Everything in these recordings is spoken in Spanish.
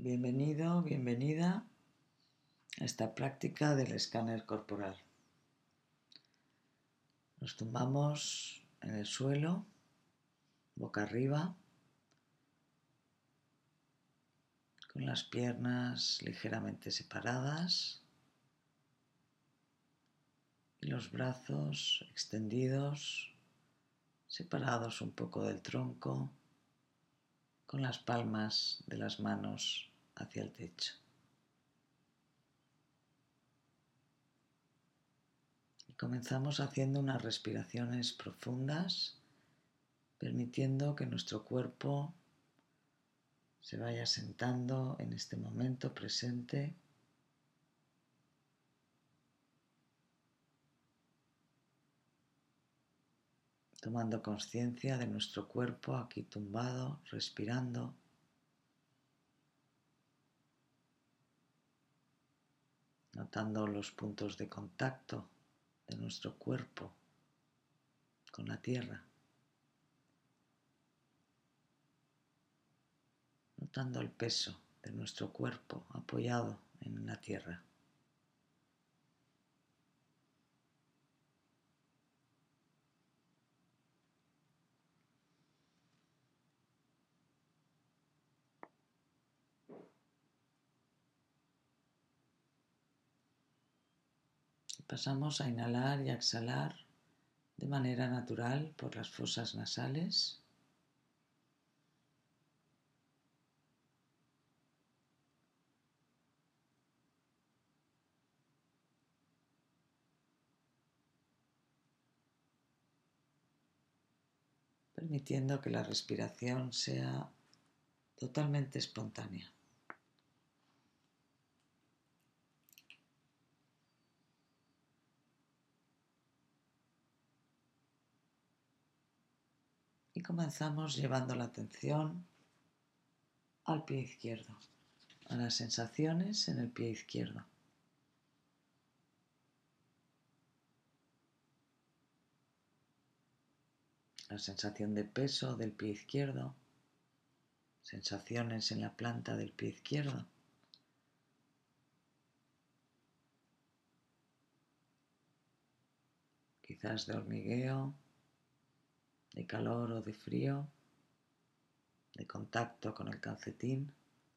Bienvenido, bienvenida a esta práctica del escáner corporal. Nos tumbamos en el suelo, boca arriba, con las piernas ligeramente separadas y los brazos extendidos, separados un poco del tronco, con las palmas de las manos hacia el techo. Y comenzamos haciendo unas respiraciones profundas, permitiendo que nuestro cuerpo se vaya sentando en este momento presente, tomando conciencia de nuestro cuerpo aquí tumbado, respirando, notando los puntos de contacto de nuestro cuerpo con la tierra, notando el peso de nuestro cuerpo apoyado en la tierra. Pasamos a inhalar y a exhalar de manera natural por las fosas nasales. Permitiendo que la respiración sea totalmente espontánea. Y comenzamos llevando la atención al pie izquierdo, a las sensaciones en el pie izquierdo. La sensación de peso del pie izquierdo, sensaciones en la planta del pie izquierdo. Quizás de hormigueo, de calor o de frío, de contacto con el calcetín.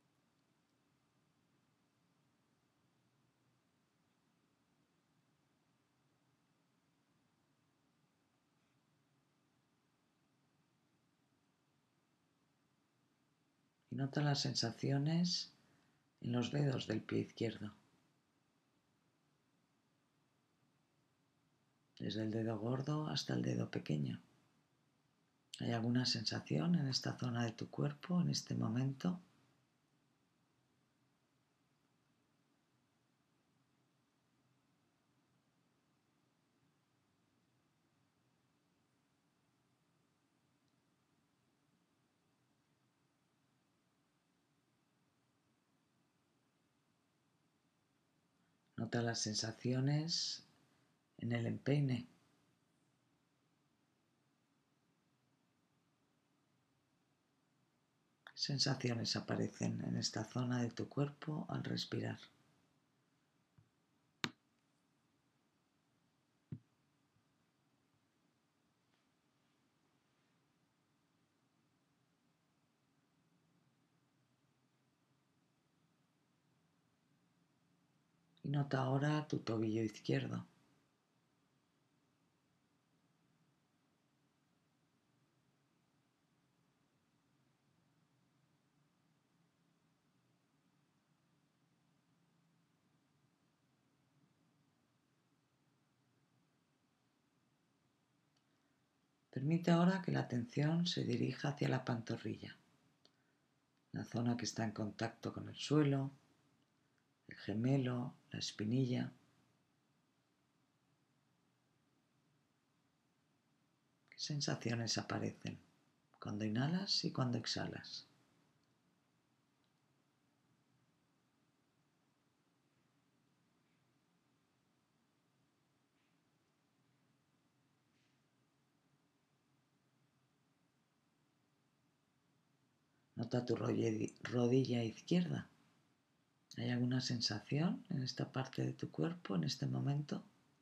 Y nota las sensaciones en los dedos del pie izquierdo. Desde el dedo gordo hasta el dedo pequeño. ¿Hay alguna sensación en esta zona de tu cuerpo en este momento? Nota las sensaciones en el empeine. ¿Qué sensaciones aparecen en esta zona de tu cuerpo al respirar? Y nota ahora tu tobillo izquierdo. Permite ahora que la atención se dirija hacia la pantorrilla, la zona que está en contacto con el suelo, el gemelo, la espinilla. ¿Qué sensaciones aparecen cuando inhalas y cuando exhalas? Nota tu rodilla izquierda. ¿Hay alguna sensación en esta parte de tu cuerpo en este momento?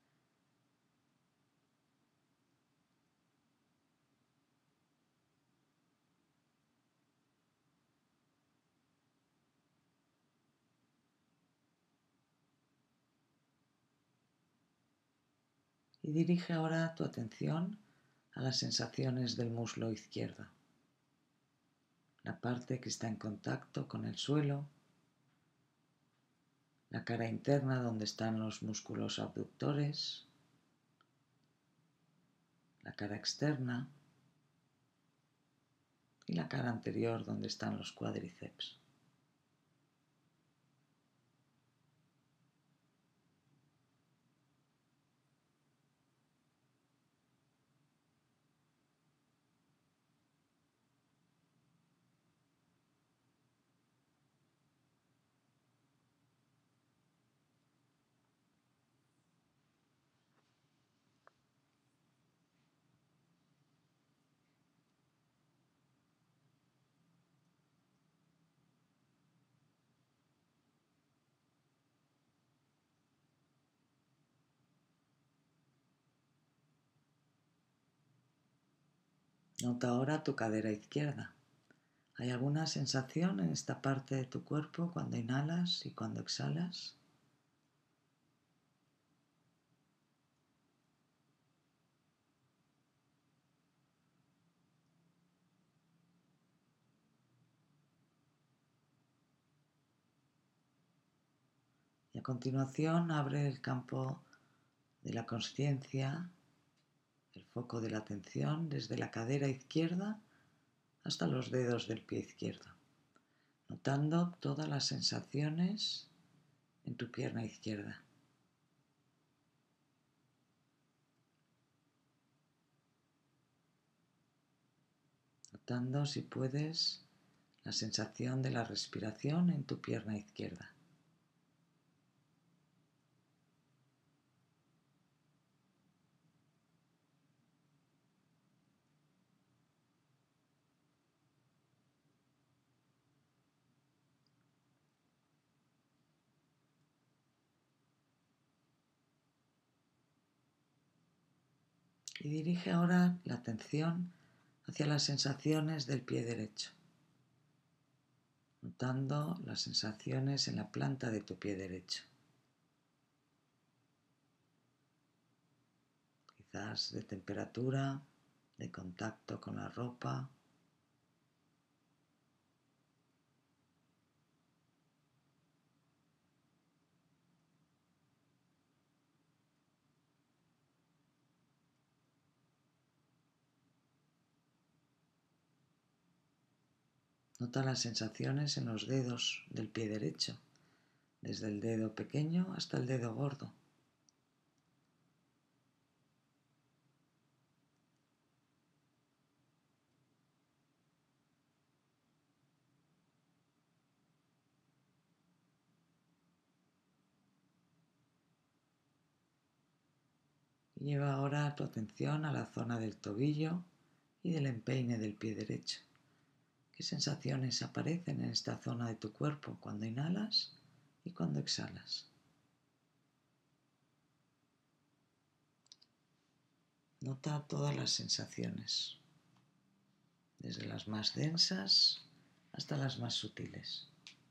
Y dirige ahora tu atención a las sensaciones del muslo izquierdo, la parte que está en contacto con el suelo, la cara interna donde están los músculos abductores, la cara externa y la cara anterior donde están los cuádriceps. Nota ahora tu cadera izquierda. ¿Hay alguna sensación en esta parte de tu cuerpo cuando inhalas y cuando exhalas? Y a continuación abre el campo de la consciencia, el foco de la atención desde la cadera izquierda hasta los dedos del pie izquierdo, notando todas las sensaciones en tu pierna izquierda. Notando, si puedes, la sensación de la respiración en tu pierna izquierda. Y dirige ahora la atención hacia las sensaciones del pie derecho, notando las sensaciones en la planta de tu pie derecho. Quizás de temperatura, de contacto con la ropa. Nota las sensaciones en los dedos del pie derecho, desde el dedo pequeño hasta el dedo gordo. Y lleva ahora tu atención a la zona del tobillo y del empeine del pie derecho. ¿Qué sensaciones aparecen en esta zona de tu cuerpo cuando inhalas y cuando exhalas? Nota todas las sensaciones, desde las más densas hasta las más sutiles.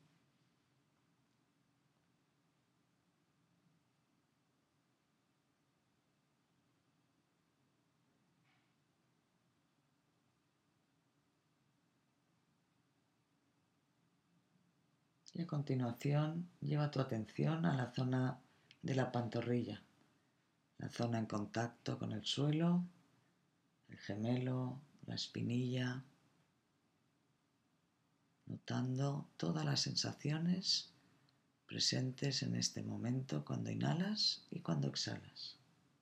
Y a continuación lleva tu atención a la zona de la pantorrilla, la zona en contacto con el suelo, el gemelo, la espinilla, notando todas las sensaciones presentes en este momento cuando inhalas y cuando exhalas.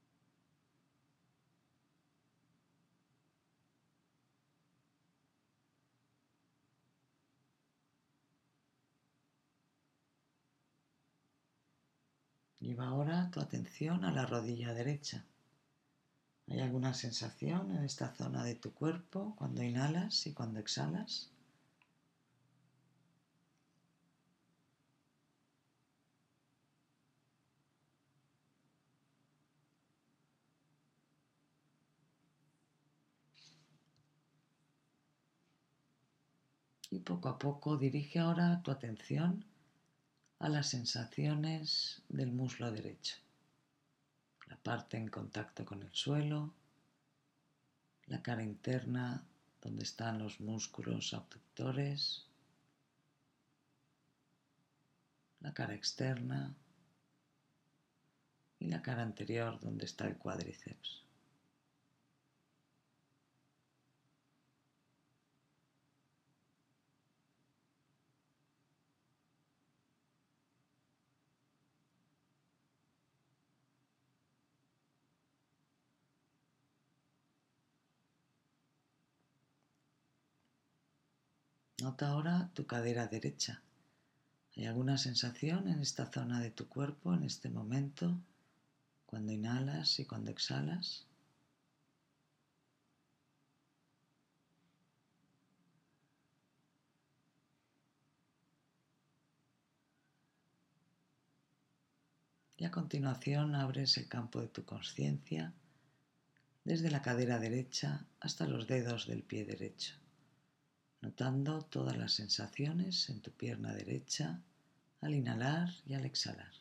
Lleva ahora tu atención a la rodilla derecha. ¿Hay alguna sensación en esta zona de tu cuerpo cuando inhalas y cuando exhalas? Y poco a poco dirige ahora tu atención a las sensaciones del muslo derecho, la parte en contacto con el suelo, la cara interna donde están los músculos abductores, la cara externa y la cara anterior donde está el cuádriceps. Nota ahora tu cadera derecha. ¿Hay alguna sensación en esta zona de tu cuerpo en este momento, cuando inhalas y cuando exhalas? Y a continuación abres el campo de tu conciencia desde la cadera derecha hasta los dedos del pie derecho, notando todas las sensaciones en tu pierna derecha al inhalar y al exhalar.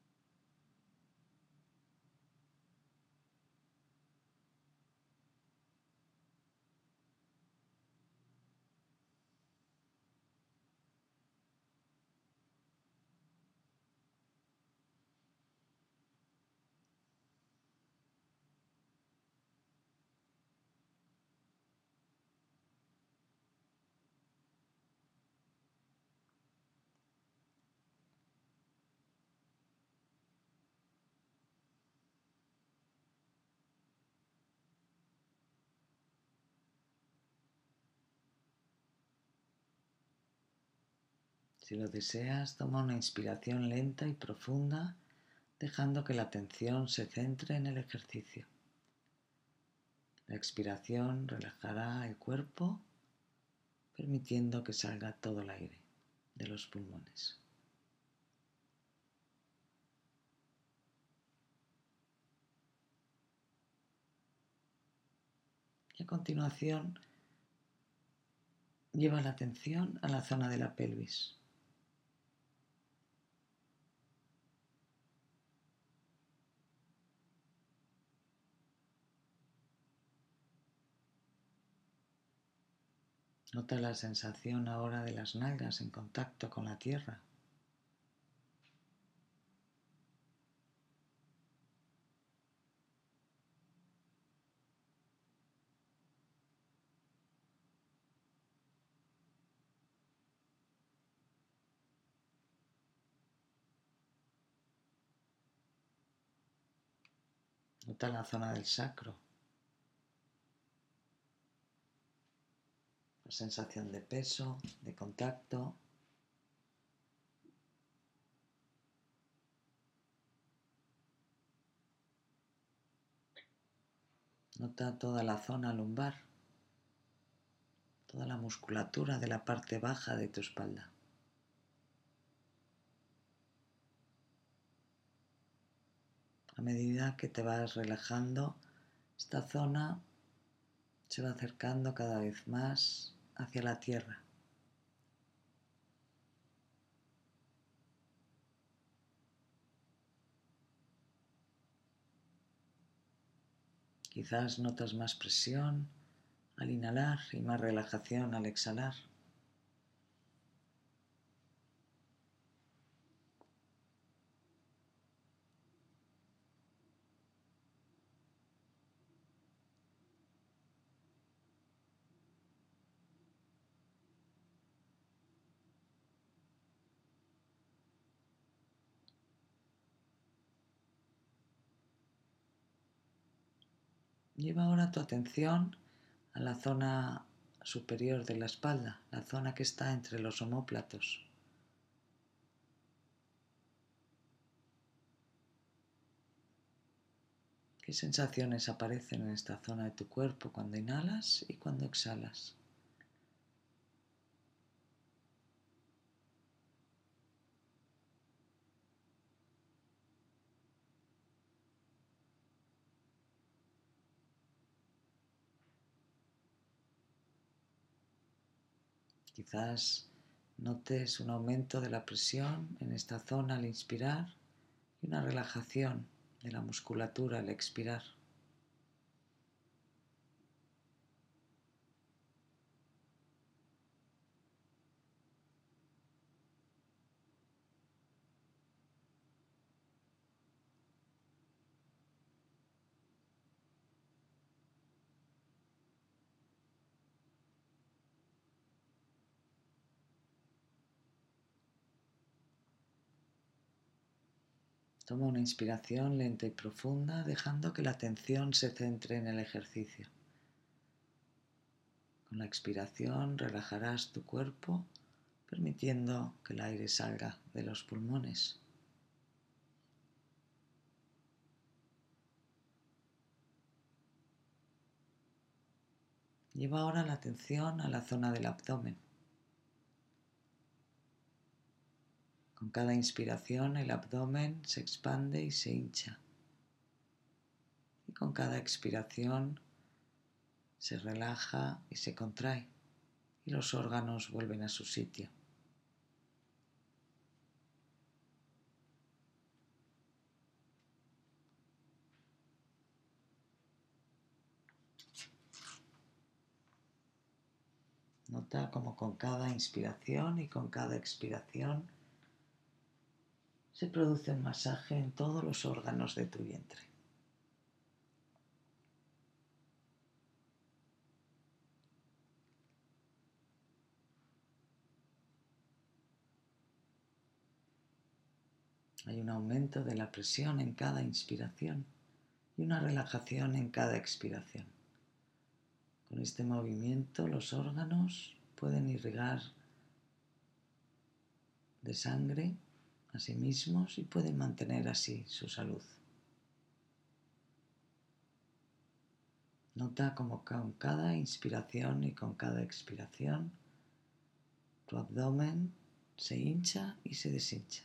Si lo deseas, toma una inspiración lenta y profunda, dejando que la atención se centre en el ejercicio. La expiración relajará el cuerpo, permitiendo que salga todo el aire de los pulmones. Y a continuación, lleva la atención a la zona de la pelvis. Nota la sensación ahora de las nalgas en contacto con la tierra. Nota la zona del sacro, la sensación de peso, de contacto. Nota toda la zona lumbar, toda la musculatura de la parte baja de tu espalda. A medida que te vas relajando, esta zona se va acercando cada vez más hacia la tierra. Quizás notas más presión al inhalar y más relajación al exhalar. Lleva ahora tu atención a la zona superior de la espalda, la zona que está entre los omóplatos. ¿Qué sensaciones aparecen en esta zona de tu cuerpo cuando inhalas y cuando exhalas? Quizás notes un aumento de la presión en esta zona al inspirar y una relajación de la musculatura al expirar. Toma una inspiración lenta y profunda, dejando que la atención se centre en el ejercicio. Con la expiración relajarás tu cuerpo, permitiendo que el aire salga de los pulmones. Lleva ahora la atención a la zona del abdomen. Con cada inspiración el abdomen se expande y se hincha. Y con cada expiración se relaja y se contrae. Y los órganos vuelven a su sitio. Nota cómo con cada inspiración y con cada expiración se produce un masaje en todos los órganos de tu vientre. Hay un aumento de la presión en cada inspiración y una relajación en cada expiración. Con este movimiento los órganos pueden irrigar de sangre a sí mismos y pueden mantener así su salud. Nota cómo con cada inspiración y con cada expiración tu abdomen se hincha y se deshincha.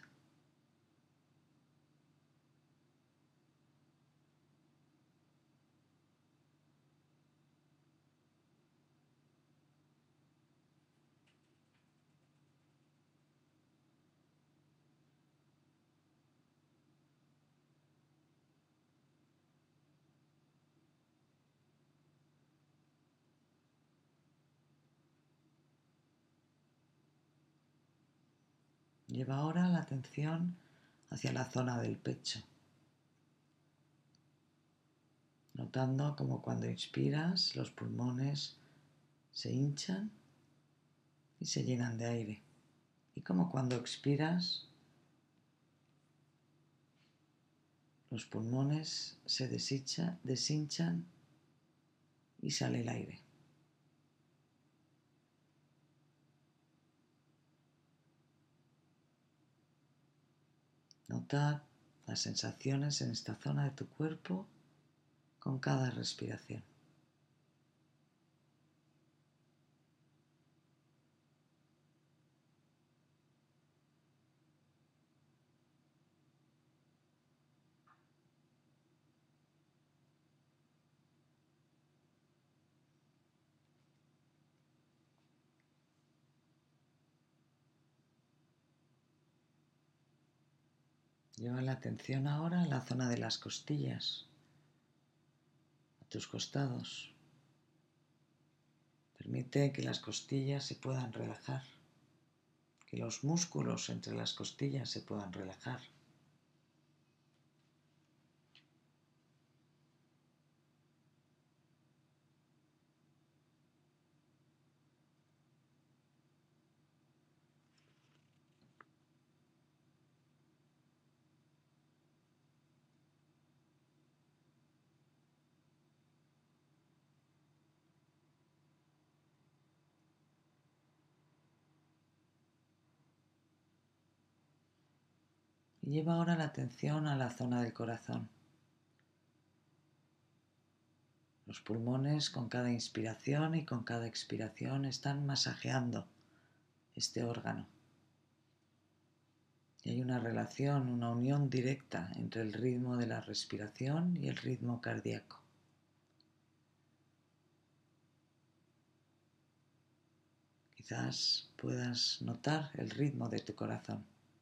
Lleva ahora la atención hacia la zona del pecho, notando como cuando inspiras los pulmones se hinchan y se llenan de aire, y como cuando expiras los pulmones se deshinchan y sale el aire. Nota las sensaciones en esta zona de tu cuerpo con cada respiración. Lleva la atención ahora a la zona de las costillas, a tus costados. Permite que las costillas se puedan relajar, que los músculos entre las costillas se puedan relajar. Y lleva ahora la atención a la zona del corazón. Los pulmones con cada inspiración y con cada expiración están masajeando este órgano. Y hay una relación, una unión directa entre el ritmo de la respiración y el ritmo cardíaco. Quizás puedas notar el ritmo de tu corazón.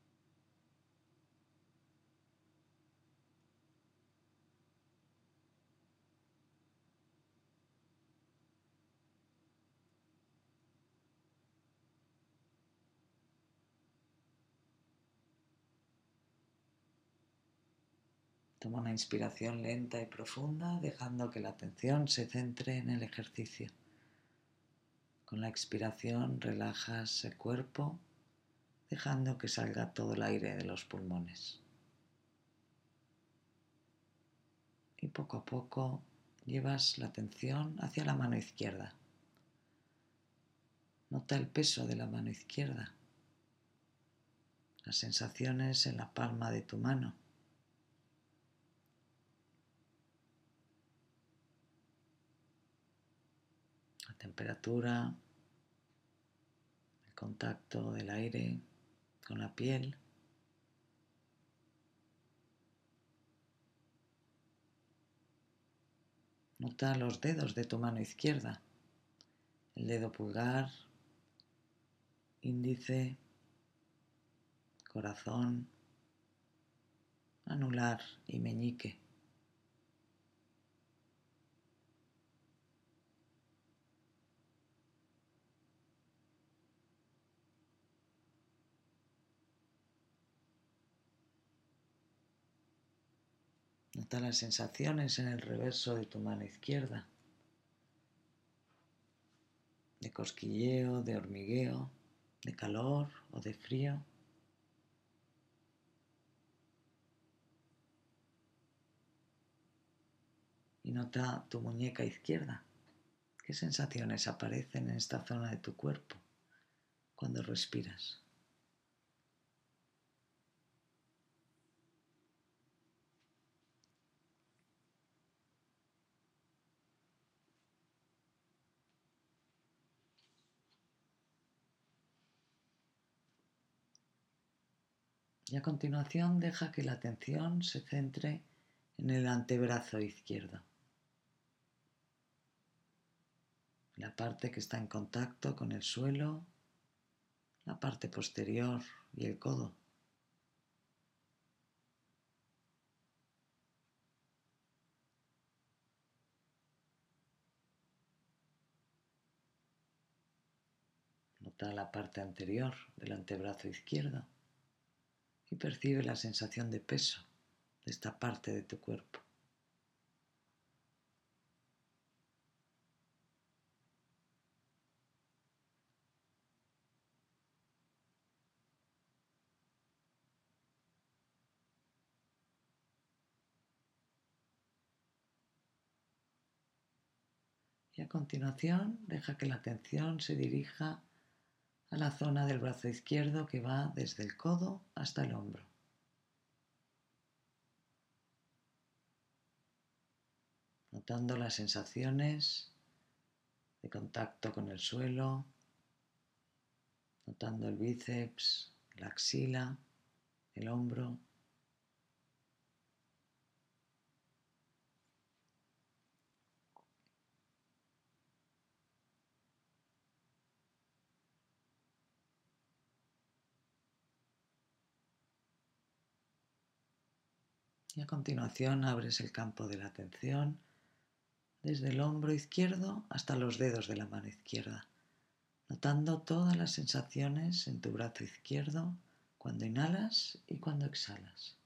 Toma una inspiración lenta y profunda, dejando que la atención se centre en el ejercicio. Con la expiración relajas el cuerpo, dejando que salga todo el aire de los pulmones. Y poco a poco llevas la atención hacia la mano izquierda. Nota el peso de la mano izquierda, las sensaciones en la palma de tu mano. La temperatura, el contacto del aire con la piel. Nota los dedos de tu mano izquierda, el dedo pulgar, índice, corazón, anular y meñique. Nota las sensaciones en el reverso de tu mano izquierda, de cosquilleo, de hormigueo, de calor o de frío. Y nota tu muñeca izquierda. ¿Qué sensaciones aparecen en esta zona de tu cuerpo cuando respiras? Y a continuación deja que la atención se centre en el antebrazo izquierdo, la parte que está en contacto con el suelo, la parte posterior y el codo. Nota la parte anterior del antebrazo izquierdo y percibe la sensación de peso de esta parte de tu cuerpo. Y a continuación deja que la atención se dirija a la zona del brazo izquierdo que va desde el codo hasta el hombro. Notando las sensaciones de contacto con el suelo, notando el bíceps, la axila, el hombro. Y a continuación abres el campo de la atención desde el hombro izquierdo hasta los dedos de la mano izquierda, notando todas las sensaciones en tu brazo izquierdo cuando inhalas y cuando exhalas.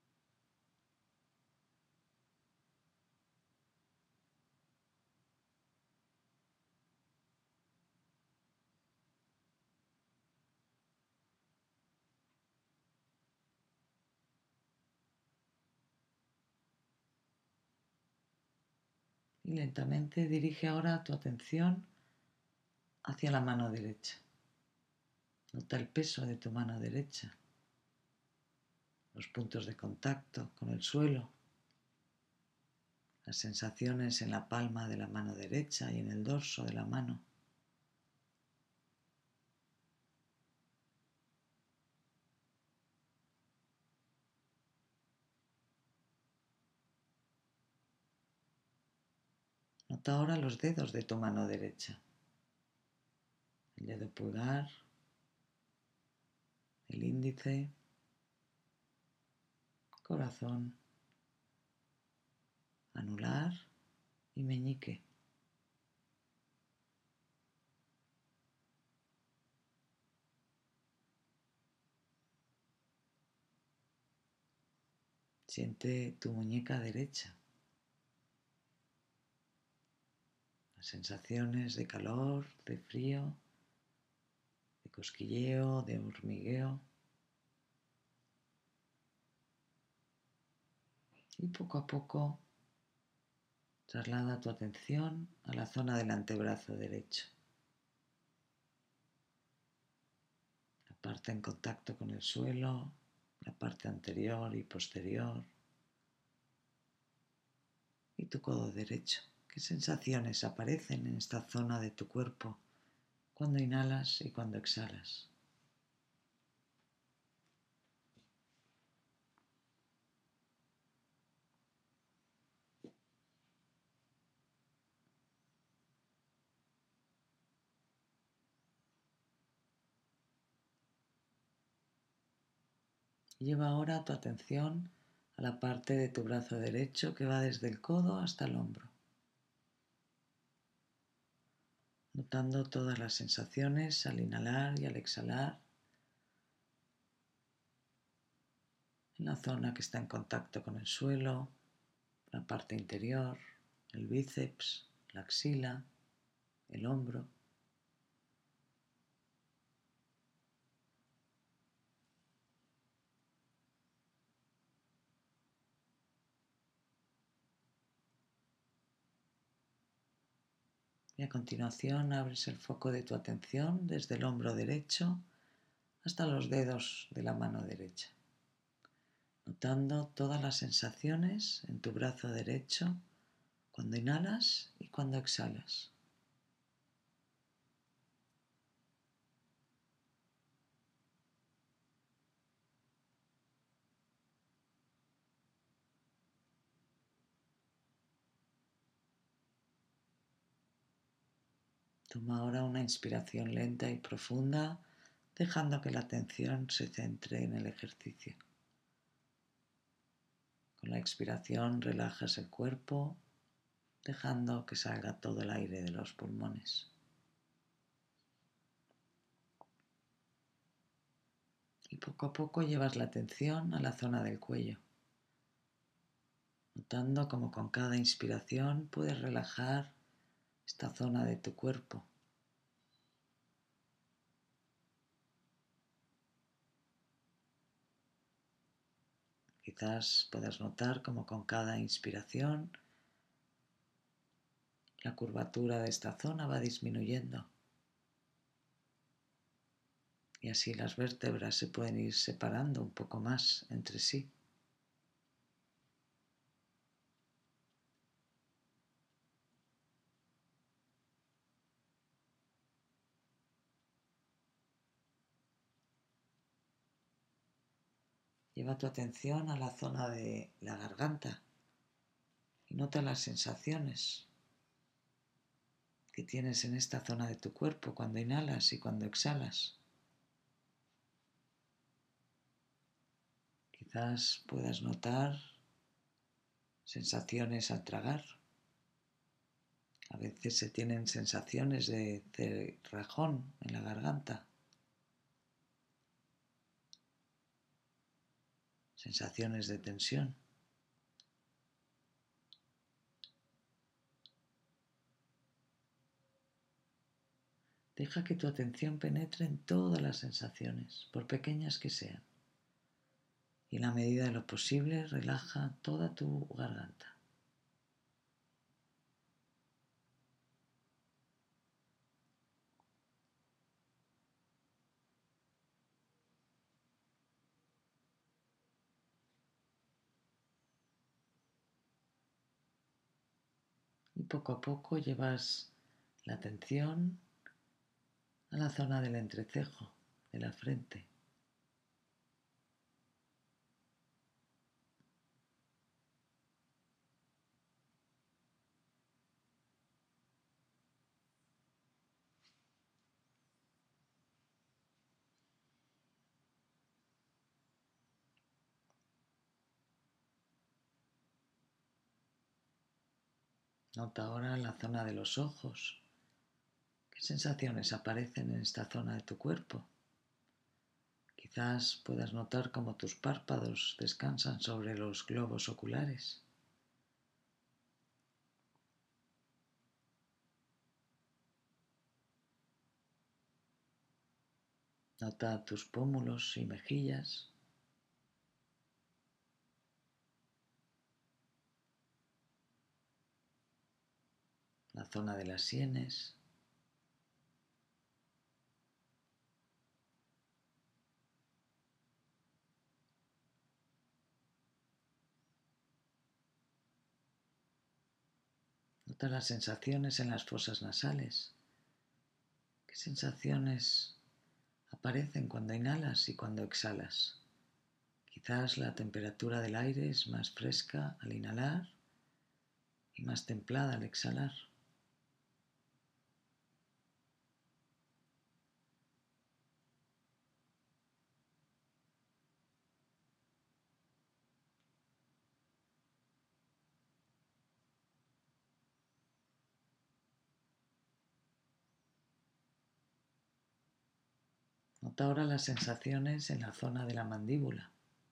Y lentamente dirige ahora tu atención hacia la mano derecha. Nota el peso de tu mano derecha, los puntos de contacto con el suelo, las sensaciones en la palma de la mano derecha y en el dorso de la mano. Nota ahora los dedos de tu mano derecha, el dedo pulgar, el índice, corazón, anular y meñique. Siente tu muñeca derecha, las sensaciones de calor, de frío, de cosquilleo, de hormigueo. Y poco a poco traslada tu atención a la zona del antebrazo derecho, la parte en contacto con el suelo, la parte anterior y posterior, y tu codo derecho. ¿Qué sensaciones aparecen en esta zona de tu cuerpo cuando inhalas y cuando exhalas? Lleva ahora tu atención a la parte de tu brazo derecho que va desde el codo hasta el hombro, notando todas las sensaciones al inhalar y al exhalar en la zona que está en contacto con el suelo, la parte interior, el bíceps, la axila, el hombro. Y a continuación abres el foco de tu atención desde el hombro derecho hasta los dedos de la mano derecha, notando todas las sensaciones en tu brazo derecho cuando inhalas y cuando exhalas. Toma ahora una inspiración lenta y profunda, dejando que la atención se centre en el ejercicio. Con la expiración relajas el cuerpo, dejando que salga todo el aire de los pulmones. Y poco a poco llevas la atención a la zona del cuello, notando cómo con cada inspiración puedes relajar esta zona de tu cuerpo. Quizás puedas notar cómo con cada inspiración la curvatura de esta zona va disminuyendo y así las vértebras se pueden ir separando un poco más entre sí. Lleva tu atención a la zona de la garganta y nota las sensaciones que tienes en esta zona de tu cuerpo cuando inhalas y cuando exhalas. Quizás puedas notar sensaciones al tragar. A veces se tienen sensaciones de cerrajón en la garganta, sensaciones de tensión. Deja que tu atención penetre en todas las sensaciones, por pequeñas que sean, y en la medida de lo posible relaja toda tu garganta. Y poco a poco llevas la atención a la zona del entrecejo, de la frente. Nota ahora la zona de los ojos. ¿Qué sensaciones aparecen en esta zona de tu cuerpo? Quizás puedas notar cómo tus párpados descansan sobre los globos oculares. Nota tus pómulos y mejillas. La zona de las sienes. Nota las sensaciones en las fosas nasales. ¿Qué sensaciones aparecen cuando inhalas y cuando exhalas? Quizás la temperatura del aire es más fresca al inhalar y más templada al exhalar. Nota ahora las sensaciones en la zona de la mandíbula.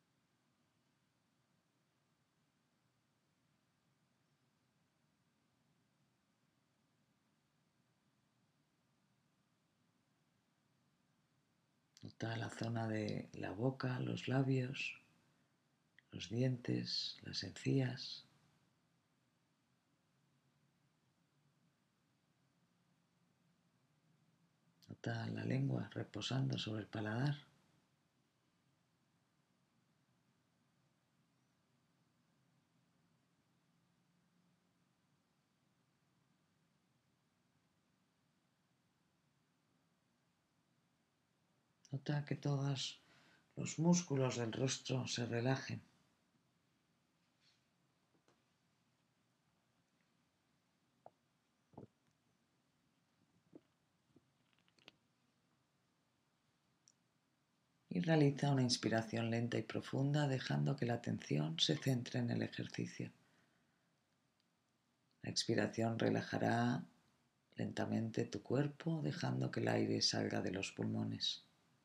Nota la zona de la boca, los labios, los dientes, las encías. Nota la lengua reposando sobre el paladar. Nota que todos los músculos del rostro se relajen. Y realiza una inspiración lenta y profunda, dejando que la atención se centre en el ejercicio. La expiración relajará lentamente tu cuerpo, dejando que el aire salga de los pulmones.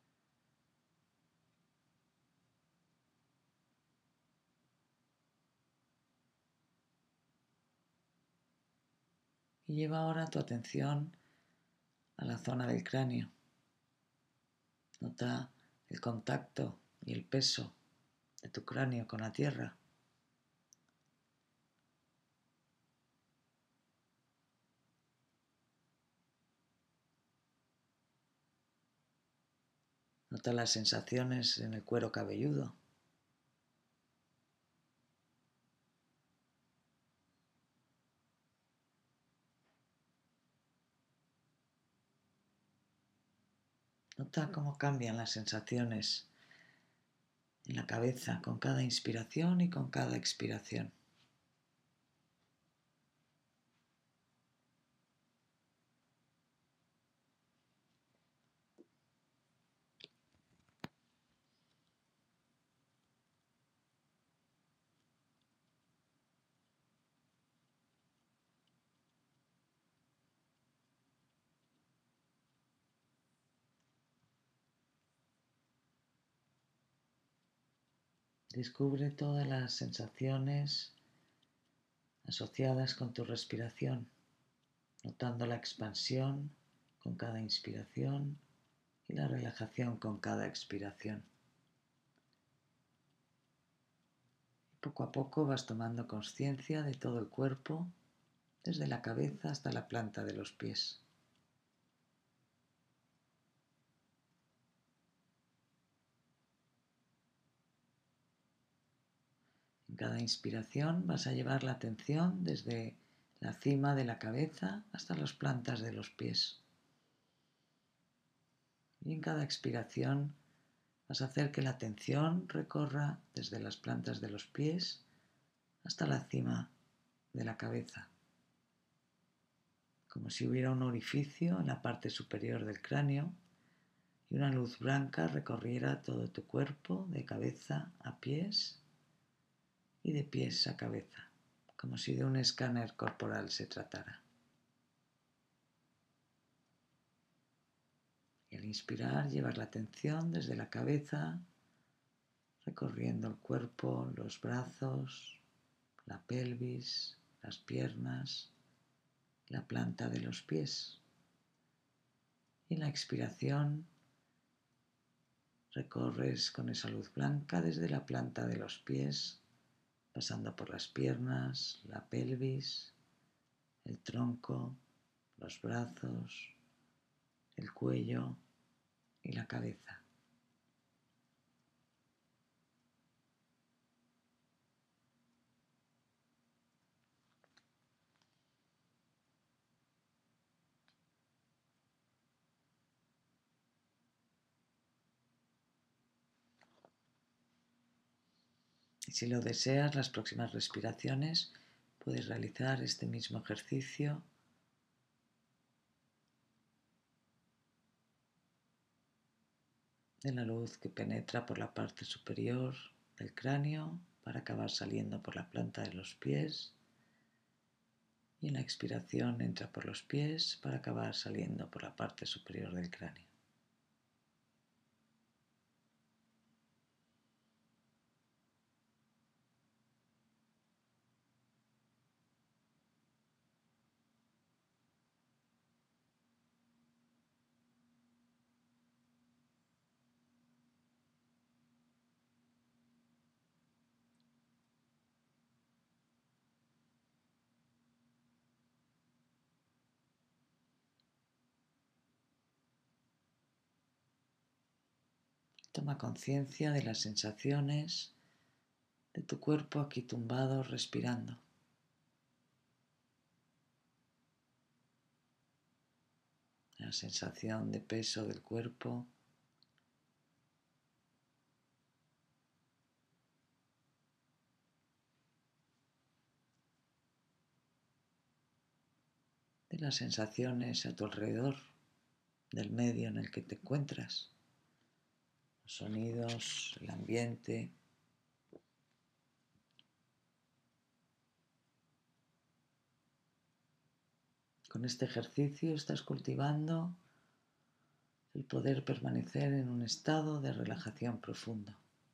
Y lleva ahora tu atención a la zona del cráneo. Nota el contacto y el peso de tu cráneo con la tierra. Nota las sensaciones en el cuero cabelludo. Nota cómo cambian las sensaciones en la cabeza con cada inspiración y con cada expiración. Descubre todas las sensaciones asociadas con tu respiración, notando la expansión con cada inspiración y la relajación con cada expiración. Poco a poco vas tomando conciencia de todo el cuerpo, desde la cabeza hasta la planta de los pies. En cada inspiración vas a llevar la atención desde la cima de la cabeza hasta las plantas de los pies. Y en cada expiración vas a hacer que la atención recorra desde las plantas de los pies hasta la cima de la cabeza, como si hubiera un orificio en la parte superior del cráneo y una luz blanca recorriera todo tu cuerpo de cabeza a pies y de pies a cabeza. como si de un escáner corporal se tratara. Y al inspirar llevas la atención desde la cabeza, recorriendo el cuerpo, los brazos, la pelvis, las piernas, la planta de los pies. Y en la expiración recorres con esa luz blanca desde la planta de los pies, pasando por las piernas, la pelvis, el tronco, los brazos, el cuello y la cabeza. Y si lo deseas, las próximas respiraciones puedes realizar este mismo ejercicio de la luz que penetra por la parte superior del cráneo para acabar saliendo por la planta de los pies, y en la expiración entra por los pies para acabar saliendo por la parte superior del cráneo. Toma conciencia de las sensaciones de tu cuerpo aquí tumbado respirando. La sensación de peso del cuerpo, de las sensaciones a tu alrededor, del medio en el que te encuentras, los sonidos, el ambiente. Con este ejercicio estás cultivando el poder permanecer en un estado de relajación profundo.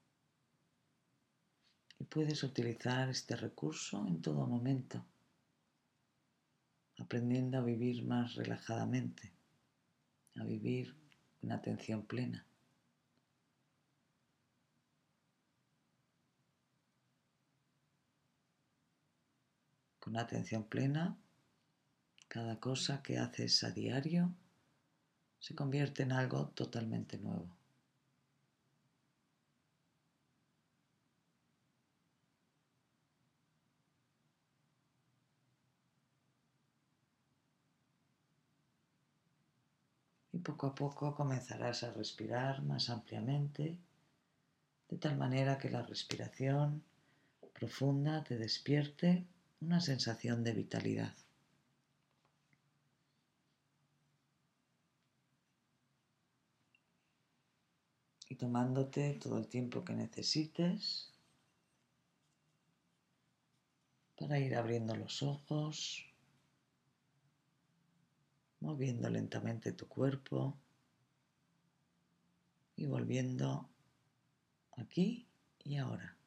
Y puedes utilizar este recurso en todo momento, aprendiendo a vivir más relajadamente, a vivir en atención plena. Con atención plena, cada cosa que haces a diario se convierte en algo totalmente nuevo. Y poco a poco comenzarás a respirar más ampliamente, de tal manera que la respiración profunda te despierte una sensación de vitalidad. Y tomándote todo el tiempo que necesites para ir abriendo los ojos, moviendo lentamente tu cuerpo y volviendo aquí y ahora.